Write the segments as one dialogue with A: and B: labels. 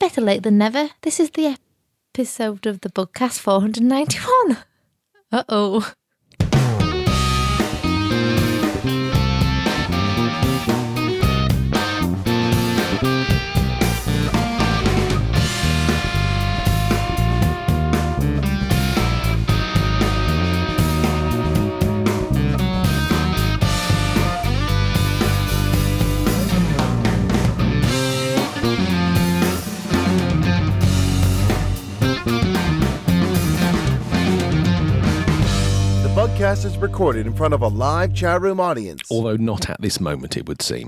A: better late than never. This is the episode of the Bugcast 491. Uh-oh.
B: The Bugcast is recorded in front of a live chat room audience.
C: Although not at this moment, it would seem.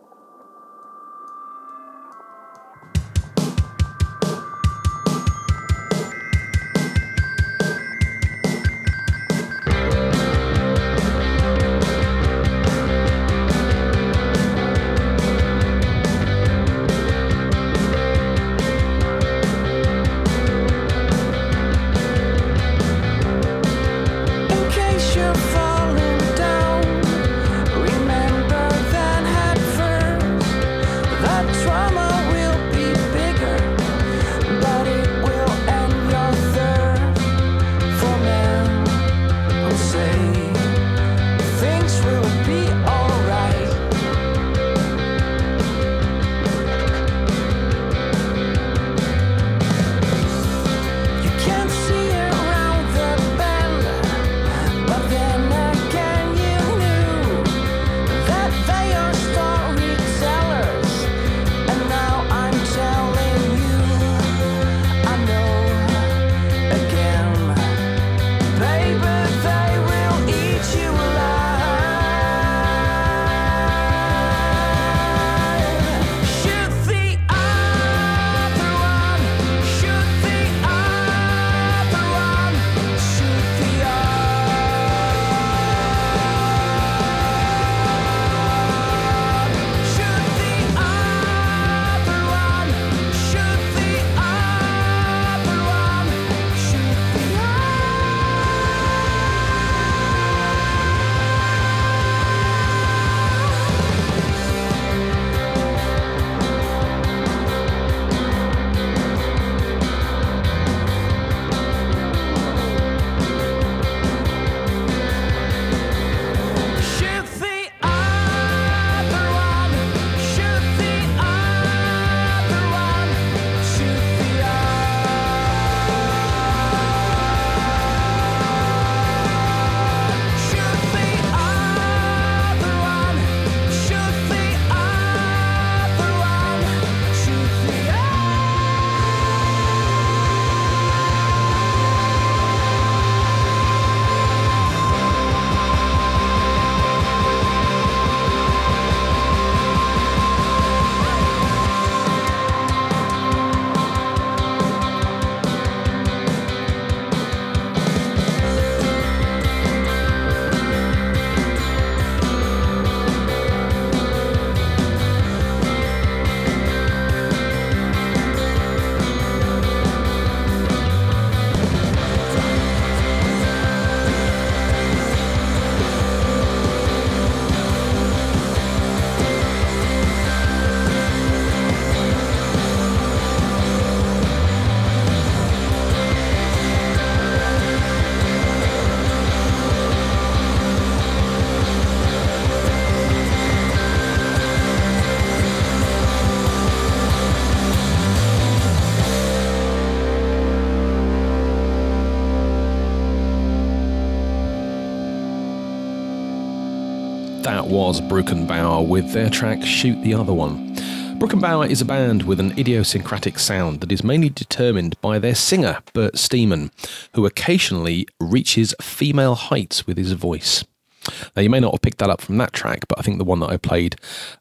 C: That was Brückenbauer with their track Shoot the Other One. Brückenbauer is a band with an idiosyncratic sound that is mainly determined by their singer, Bert Steeman, who occasionally reaches female heights with his voice. Now, you may not have picked that up from that track, but I think the one that I played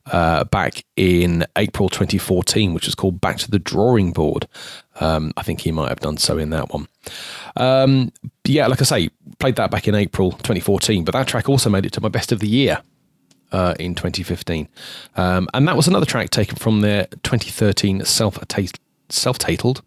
C: back in April 2014, which was called Back to the Drawing Board, I think he might have done so in that one. Yeah, like I say, played that back in April 2014, but that track also made it to my best of the year in 2015. And that was another track taken from their 2013 self-titled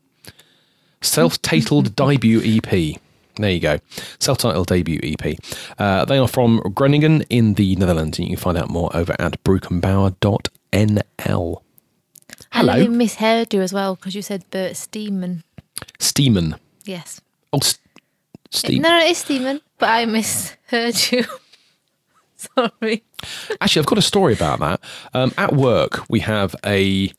C: debut EP. There you go. Self-titled debut EP. They are from Groningen in the Netherlands, and you can find out more over at brückenbauer.nl.
A: I nearly
C: Hello.
A: misheard you as well because you said Bert Steeman.
C: Steeman.
A: Yes.
C: Oh, Steam.
A: No, it is Steeman, but I misheard you. Sorry.
C: Actually, I've got a story about that. At work, we have a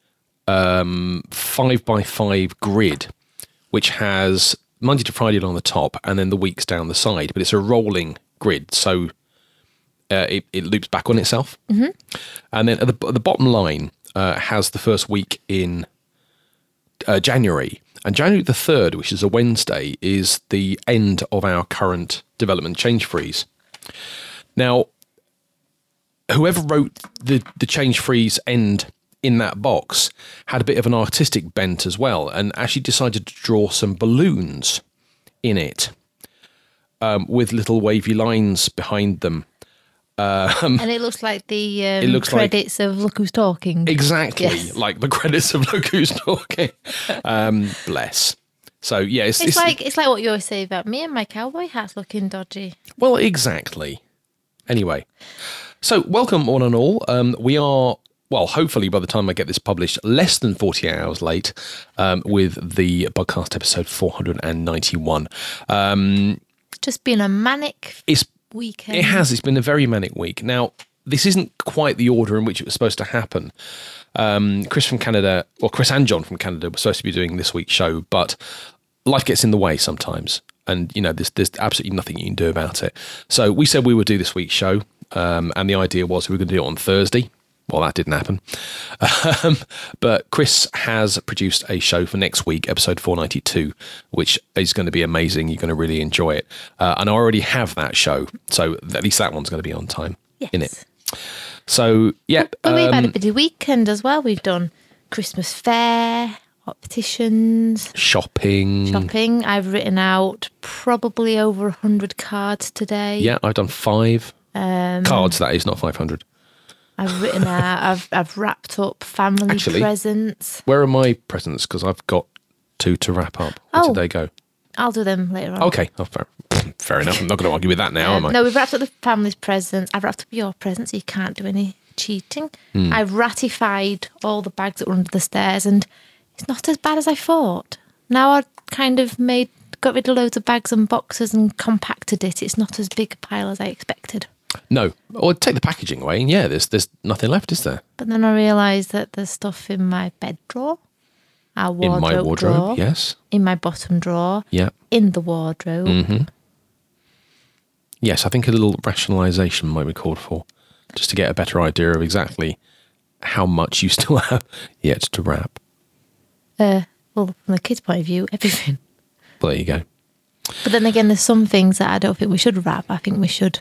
C: 5x5 grid, which has Monday to Friday on the top and then the weeks down the side. But it's a rolling grid, so it loops back on itself. Mm-hmm. And then at the bottom line has the first week in January. And January the 3rd, which is a Wednesday, is the end of our current development change freeze. Now, whoever wrote the change freeze end in that box had a bit of an artistic bent as well, and actually decided to draw some balloons in it with little wavy lines behind them.
A: And it looks like the
C: looks
A: credits of Look Who's Talking.
C: Exactly,
A: Yes.
C: like the credits of Look Who's Talking. Bless. So, yeah.
A: It's like what you always say about me and my cowboy hats looking dodgy.
C: Well, exactly. Anyway, so welcome one and all. We are, well, hopefully by the time I get this published, less than 48 hours late with the podcast episode 491.
A: Just been a manic weekend.
C: It's been a very manic week. Now, this isn't quite the order in which it was supposed to happen. Chris and John from Canada were supposed to be doing this week's show, but life gets in the way sometimes. And, there's absolutely nothing you can do about it. So we said we would do this week's show. And the idea was we were going to do it on Thursday. Well, that didn't happen. But Chris has produced a show for next week, episode 492, which is going to be amazing. You're going to really enjoy it. And I already have that show. So at least that one's going to be on time in it. So, yeah.
A: But we've had a busy weekend as well. We've done Christmas fair, opticians, shopping. I've written out probably over 100 cards today.
C: Yeah, I've done 5 cards, that is, not 500.
A: I've written out, I've wrapped up family presents.
C: Where are my presents? Because I've got 2 to wrap up. Where did they go?
A: I'll do them later on.
C: Okay, fair enough. I'm not going to argue with that now, am I?
A: No, we've wrapped up the family's presents. I've wrapped up your presents, so you can't do any cheating. I've ratified all the bags that were under the stairs, and it's not as bad as I thought. Now I kind of got rid of loads of bags and boxes and compacted it. It's not as big a pile as I expected.
C: No. Or take the packaging away, and yeah, there's nothing left, is there?
A: But then I realised that there's stuff in my bed drawer, our wardrobe
C: in my wardrobe,
A: drawer,
C: yes.
A: in my bottom drawer,
C: Yeah.
A: in the wardrobe.
C: Mm-hmm. Yes, I think a little rationalisation might be called for, just to get a better idea of exactly how much you still have yet to wrap.
A: Well, from the kids' point of view, everything.
C: Well, there you go.
A: But then again, there's some things that I don't think we should wrap. I think we should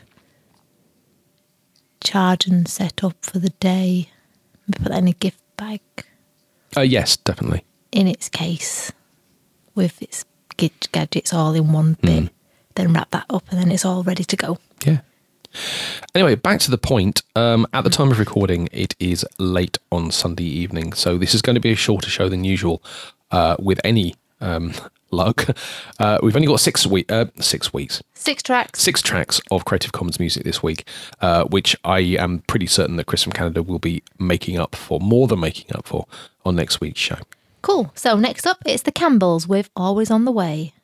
A: charge and set up for the day. Put that in a gift bag.
C: Yes, definitely.
A: In its case, with its gadgets all in one bit. Then wrap that up and then it's all ready to go.
C: Yeah. Anyway, back to the point. At the time of recording, it is late on Sunday evening, so this is going to be a shorter show than usual with any luck. We've only got 6 weeks.
A: 6 tracks.
C: 6 tracks of Creative Commons music this week, which I am pretty certain that Chris from Canada will be more than making up for on next week's show.
A: Cool. So next up, it's the Campbells with Always on the Way.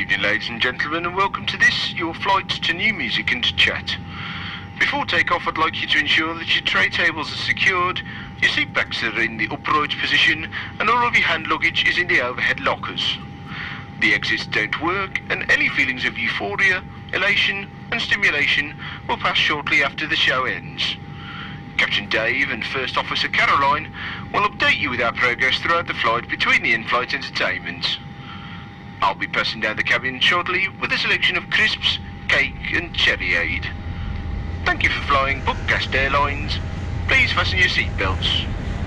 D: evening, ladies and gentlemen, and welcome to this, your flight to new music and chat. Before takeoff, I'd like you to ensure that your tray tables are secured, your seat backs are in the upright position, and all of your hand luggage is in the overhead lockers. The exits don't work, and any feelings of euphoria, elation, and stimulation will pass shortly after the show ends. Captain Dave and First Officer Caroline will update you with our progress throughout the flight between the in-flight entertainments. I'll be passing down the cabin shortly with a selection of crisps, cake and cherryade. Thank you for flying Bookcast Airlines. Please fasten your seatbelts.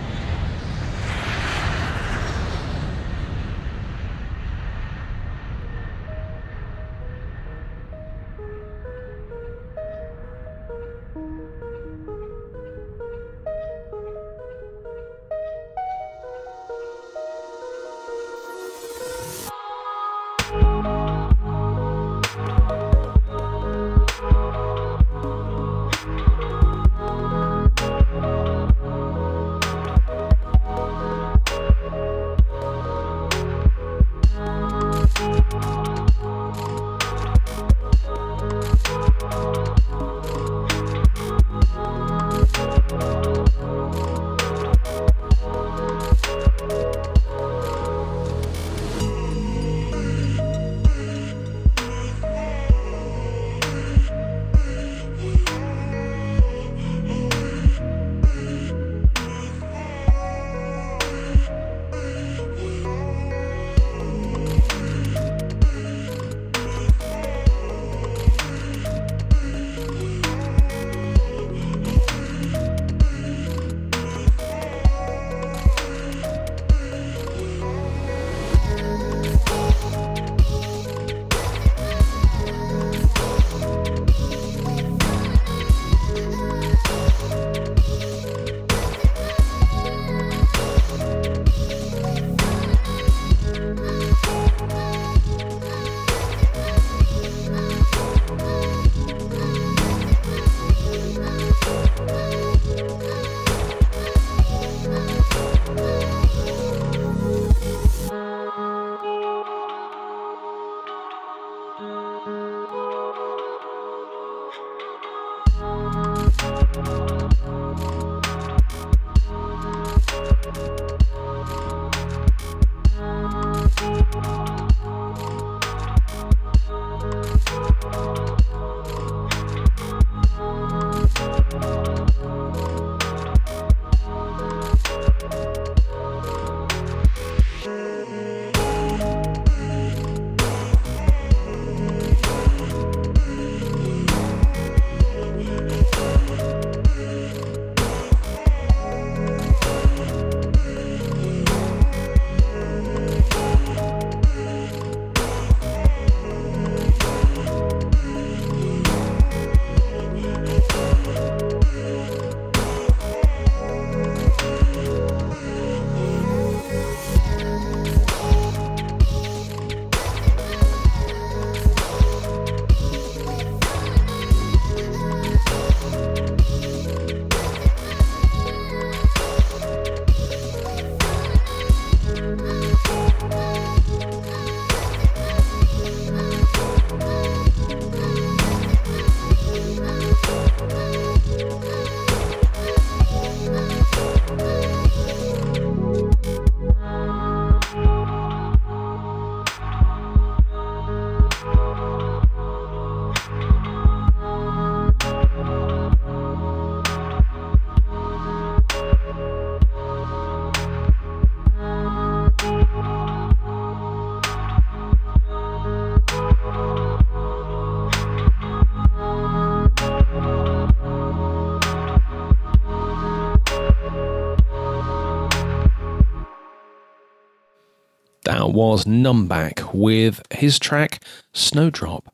C: That was Numbak with his track Snowdrop.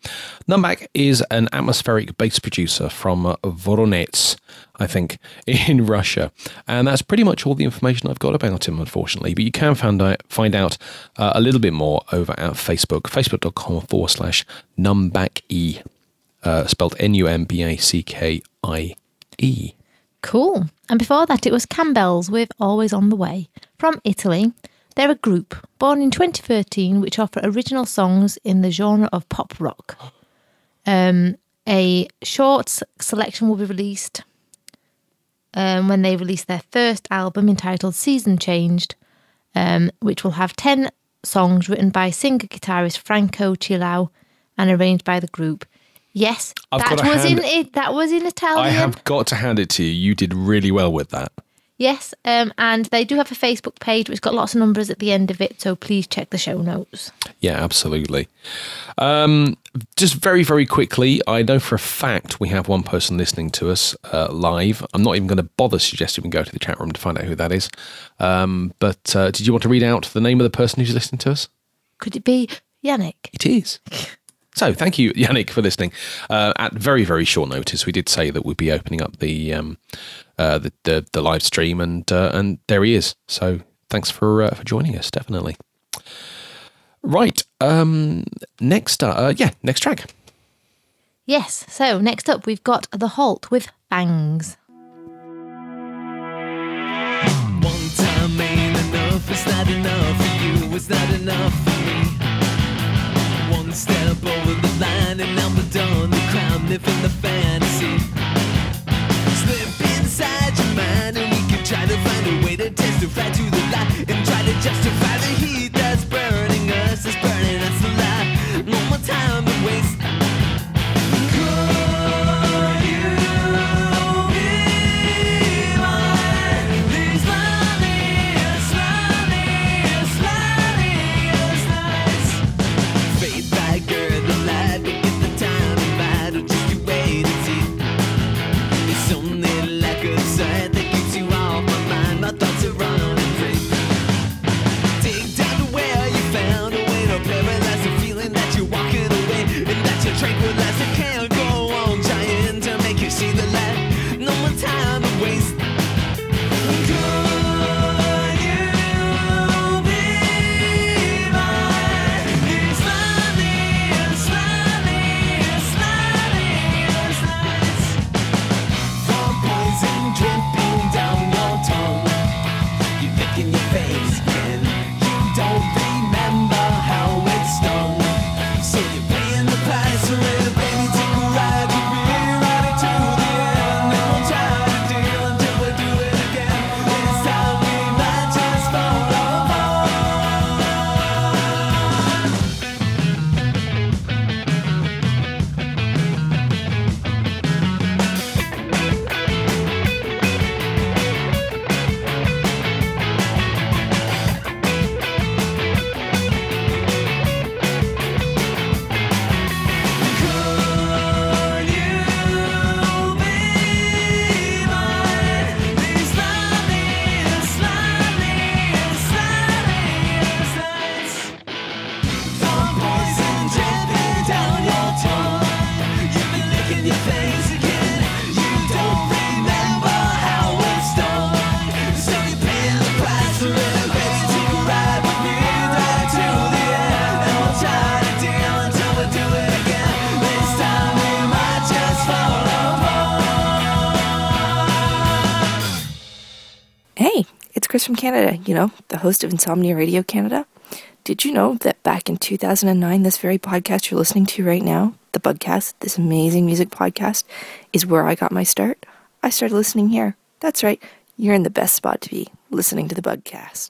C: Numbak is an atmospheric bass producer from Voronezh, I think, in Russia. And that's pretty much all the information I've got about him, unfortunately. But you can find out a little bit more over at Facebook, facebook.com/Numbaki, spelled Numbakie.
A: Cool. And before that, it was Campbell's with Always on the Way. From Italy, They're a group born in 2013 which offer original songs in the genre of pop rock. A short selection will be released when they release their first album entitled Season Changed, which will have 10 songs written by singer-guitarist Franco Chilau and arranged by the group. Yes, that was in Italian.
C: I have got to hand it to you. You did really well with that.
A: Yes, and they do have a Facebook page which got lots of numbers at the end of it, so please check the show notes.
C: Yeah, absolutely. Just very, very quickly, I know for a fact we have one person listening to us live. I'm not even going to bother suggesting we go to the chat room to find out who that is. But did you want to read out the name of the person who's listening to us?
A: Could it be Yannick?
C: It is. So thank you, Yannick, for listening. At very, very short notice, we did say that we'd be opening up the live stream, and there he is. So thanks for joining us, definitely. Right, next track.
A: Yes, so next up we've got The Halt with Bangs.
E: One time ain't enough, it's not enough for you, it's not enough for me. One step over the line and now we're done, the crime, living the fantasy. Slip inside your mind and we can try to find a way to testify to the lie and try to justify the heat that's burning us, that's burning us alive. No more time to waste.
F: From Canada, the host of Insomnia Radio Canada. Did you know that back in 2009, this very podcast you're listening to right now, the Bugcast, this amazing music podcast, is where I got my start? I started listening here. That's right, you're in the best spot to be, listening to the Bugcast.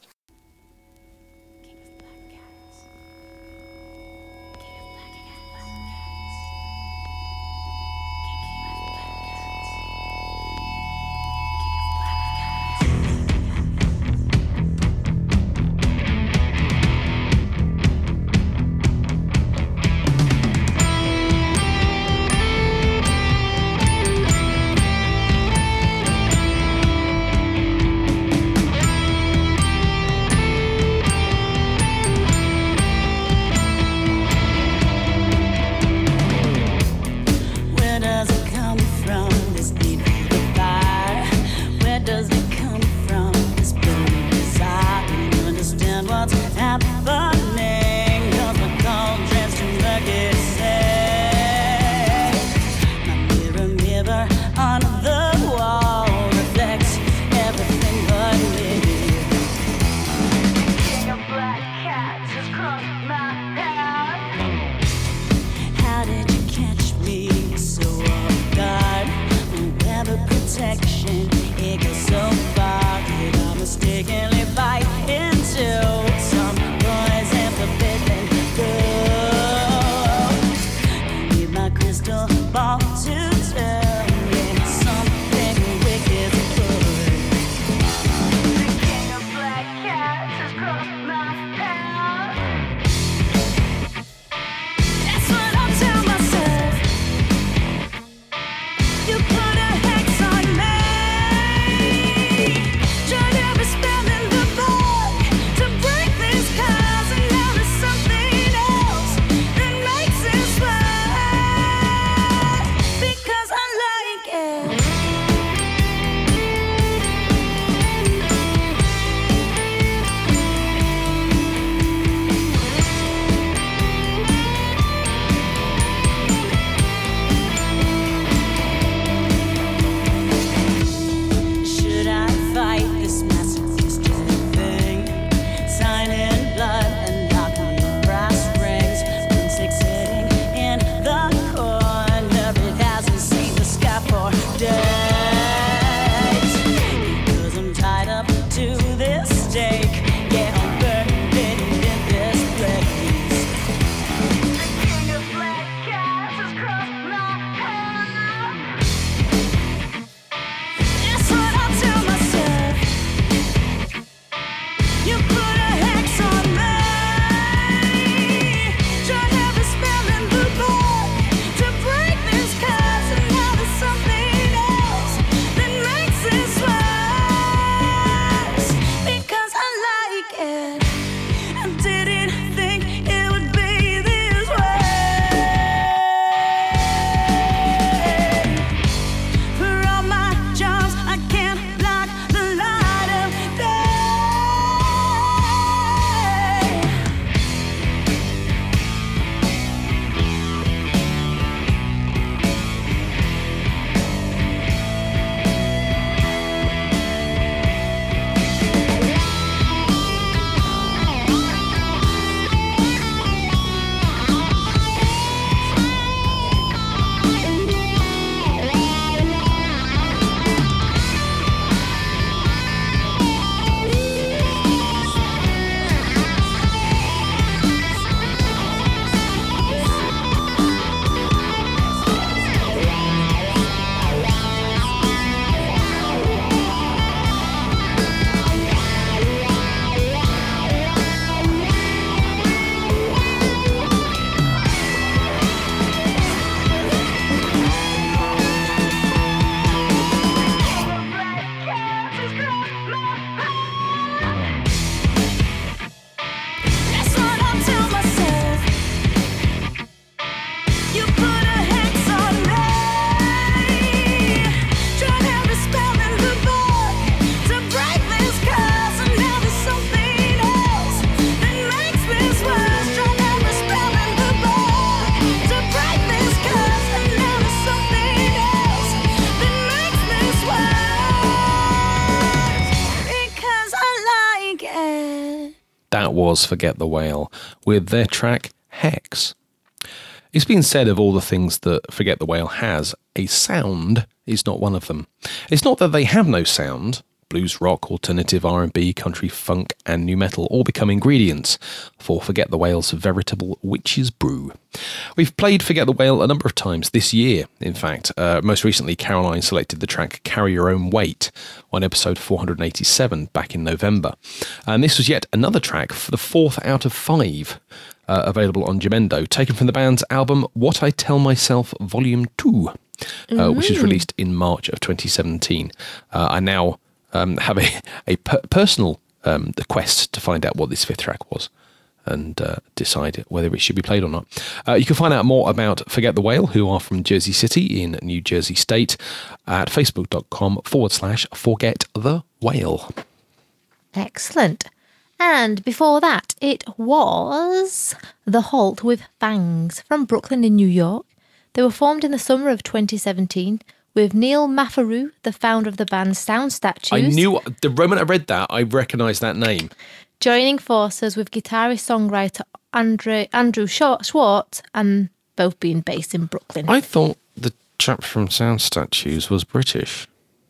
C: That was Forget the Whale with their track Hex. It's been said of all the things that Forget the Whale has, a sound is not one of them. It's not that they have no sound. Blues, rock, alternative, R&B, country, funk and new metal all become ingredients for Forget the Whale's veritable witch's brew. We've played Forget the Whale a number of times this year, in fact. Most recently, Caroline selected the track Carry Your Own Weight on episode 487 back in November. And this was yet another track for the 4th out of 5 available on Jamendo, taken from the band's album What I Tell Myself Volume 2, which was released in March of 2017. I now have a personal quest to find out what this 5th track was and decide whether it should be played or not. You can find out more about Forget the Whale, who are from Jersey City in New Jersey State, at facebook.com/Forget the Whale.
A: Excellent. And before that, it was The Halt with Fangs from Brooklyn in New York. They were formed in the summer of 2017 with Neil Mafaroo, the founder of the band Sound Statues.
C: I knew, the moment I read that, I recognised that name.
A: Joining forces with guitarist-songwriter Andrew Schwartz, and both being based in Brooklyn.
C: I thought the chap from Sound Statues was British.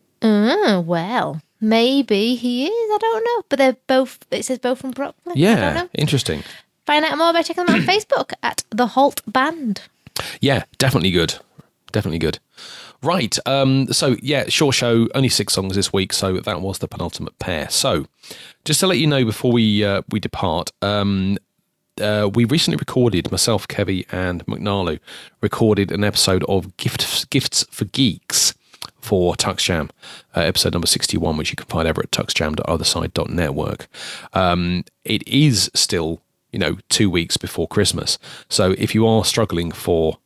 A: Well, maybe he is, I don't know. But they're both, it says both from Brooklyn. I don't
C: Yeah,
A: know.
C: interesting.
A: Find out more by checking them out on Facebook at The Halt Band.
C: Yeah, definitely good. Definitely good. Right, so yeah, short show, only 6 songs this week, so that was the penultimate pair. So, just to let you know before we depart, we recently recorded, myself, Kevy and McNarlu, recorded an episode of Gifts for Geeks for Tux Jam, episode number 61, which you can find over at tuxjam.otherside.network. It is still, 2 weeks before Christmas, so if you are struggling for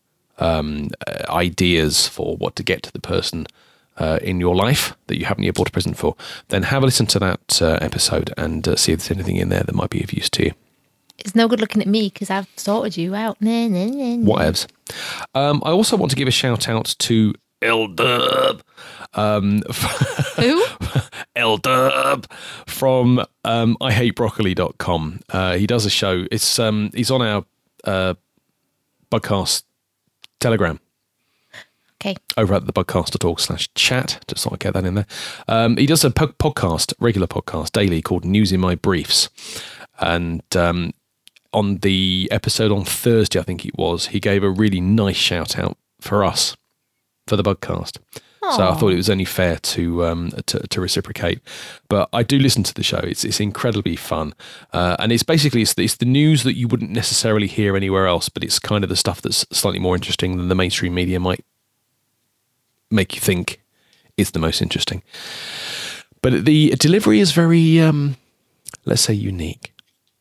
C: ideas for what to get to the person in your life that you haven't yet bought a present for, then have a listen to that episode and see if there's anything in there that might be of use to you.
A: It's no good looking at me because I've sorted you out.
C: Whatevs. I also want to give a shout out to L-Dub.
A: Who?
C: L-Dub from IHateBroccoli.com. He does a show. It's he's on our Bugcast Telegram.
A: Okay.
C: Over at thebugcast.org/chat. Just thought I'd get that in there. He does a podcast, regular podcast, daily, called News in My Briefs. And on the episode on Thursday, I think it was, he gave a really nice shout out for us, for the Bugcast. So I thought it was only fair to reciprocate. But I do listen to the show. It's incredibly fun. And it's basically, it's the news that you wouldn't necessarily hear anywhere else, but it's kind of the stuff that's slightly more interesting than the mainstream media might make you think is the most interesting. But the delivery is very, let's say, unique.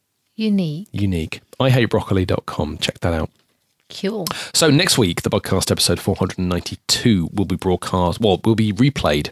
C: Unique. IHateBroccoli.com. Check that out.
A: Cool.
C: So next week, the podcast episode 492 will be replayed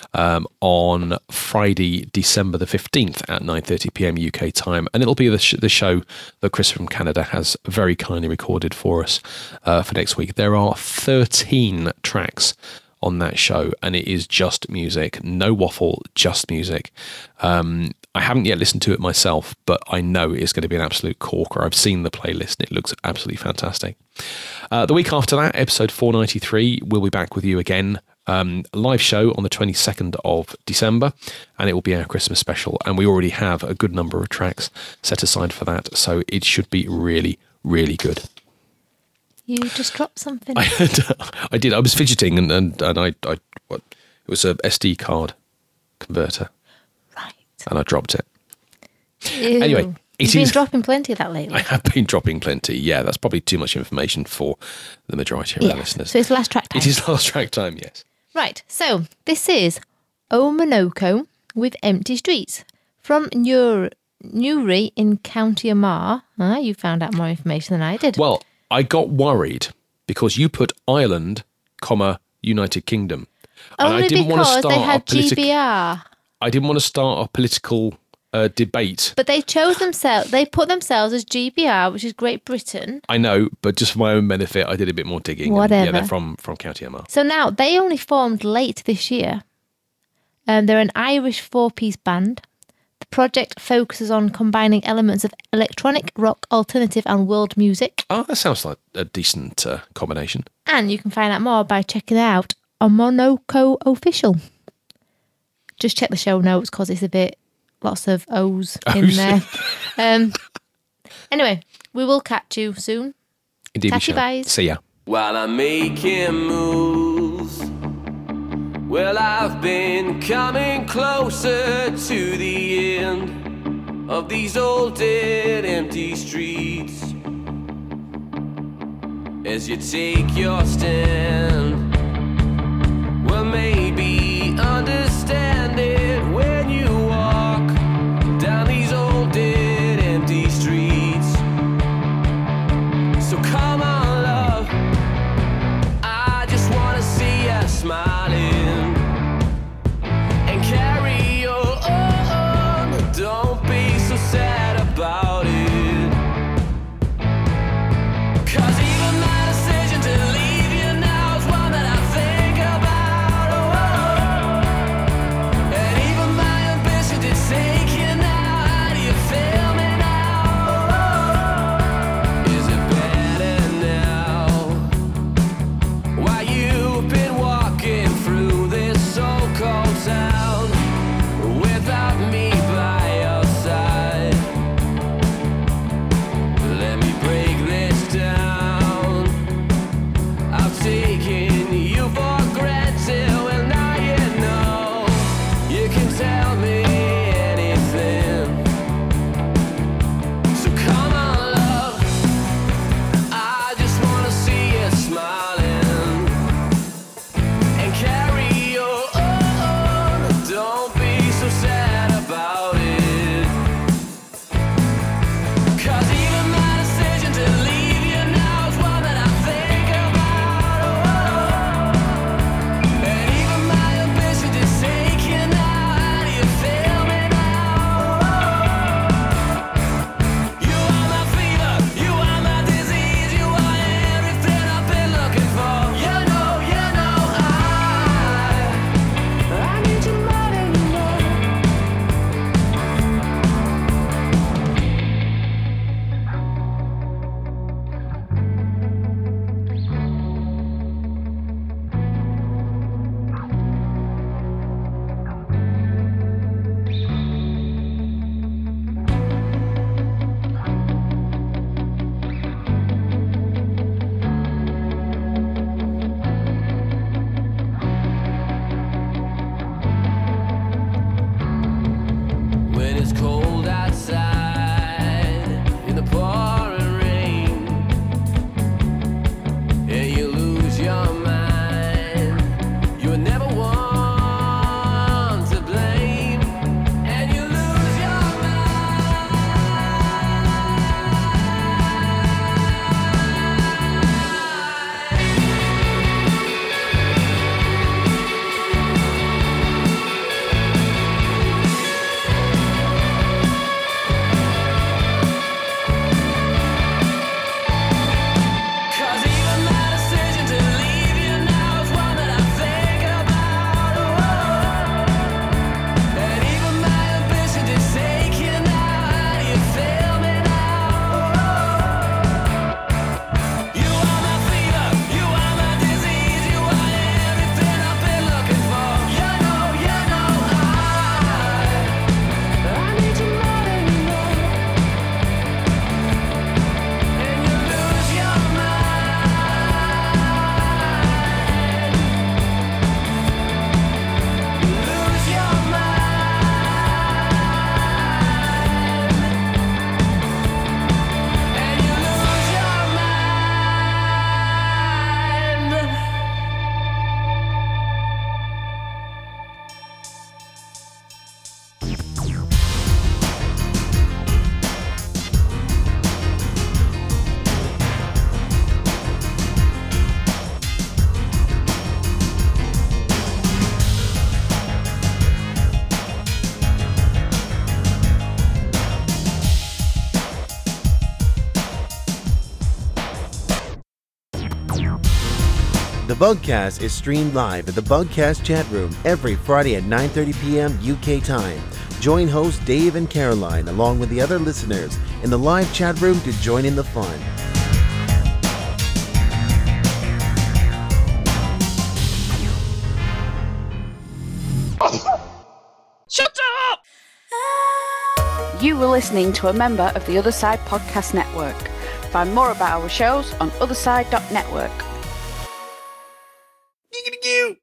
C: on Friday, December the 15th at 9:30 p.m. UK time. And it'll be the show that Chris from Canada has very kindly recorded for us for next week. There are 13 tracks on that show, and it is just music. No waffle, just music. I haven't yet listened to it myself, but I know it's going to be an absolute corker. I've seen the playlist and it looks absolutely fantastic. The week after that, episode 493, we'll be back with you again. A live show on the 22nd of December, and it will be our Christmas special. And we already have a good number of tracks set aside for that, so it should be really, really good.
A: You just dropped something.
C: I did. I was fidgeting, and it was a SD card converter.
A: Right.
C: And I dropped it.
A: Ew.
C: Anyway,
A: You've been dropping plenty of that lately.
C: I have been dropping plenty. Yeah, that's probably too much information for the majority of our listeners.
A: So it's last track time.
C: It is last track time, yes.
A: Right, so this is Omonoko with Empty Streets from Newry in County Armagh. You found out more information than I did.
C: Well, I got worried because you put Ireland, United Kingdom.
A: Only
C: and I didn't want to
A: because
C: start
A: they had
C: a
A: GBR.
C: I didn't want to start a political debate.
A: But they chose themselves, they put themselves as GBR, which is Great Britain.
C: I know, but just for my own benefit, I did a bit more digging.
A: Whatever.
C: Yeah, they're from County Armagh.
A: So now, they only formed late this year. They're an Irish 4-piece band. The project focuses on combining elements of electronic, rock, alternative and world music.
C: Oh, that sounds like a decent combination.
A: And you can find out more by checking it out on Monoko Official. Just check the show notes because it's a bit, lots of O's in there. Anyway, we will catch you soon.
C: Indeed, we
A: Tatty
C: shall.
A: byes.
C: See ya.
E: While I'm making moves, well, I've been coming closer to the end of these old dead empty streets. As you take your stand, well, maybe understand it when you walk down these old dead empty streets. So come on, love, I just wanna see you smiling and carry on. Don't be so sad about it, 'cause even my decision to leave you now is one
G: The Bugcast is streamed live at the Bugcast chat room every Friday at 9:30 p.m. UK time. Join hosts Dave and Caroline along with the other listeners in the live chat room to join in the fun.
H: Shut up! You were listening to a member of the Other Side Podcast Network. Find more about our shows on otherside.network.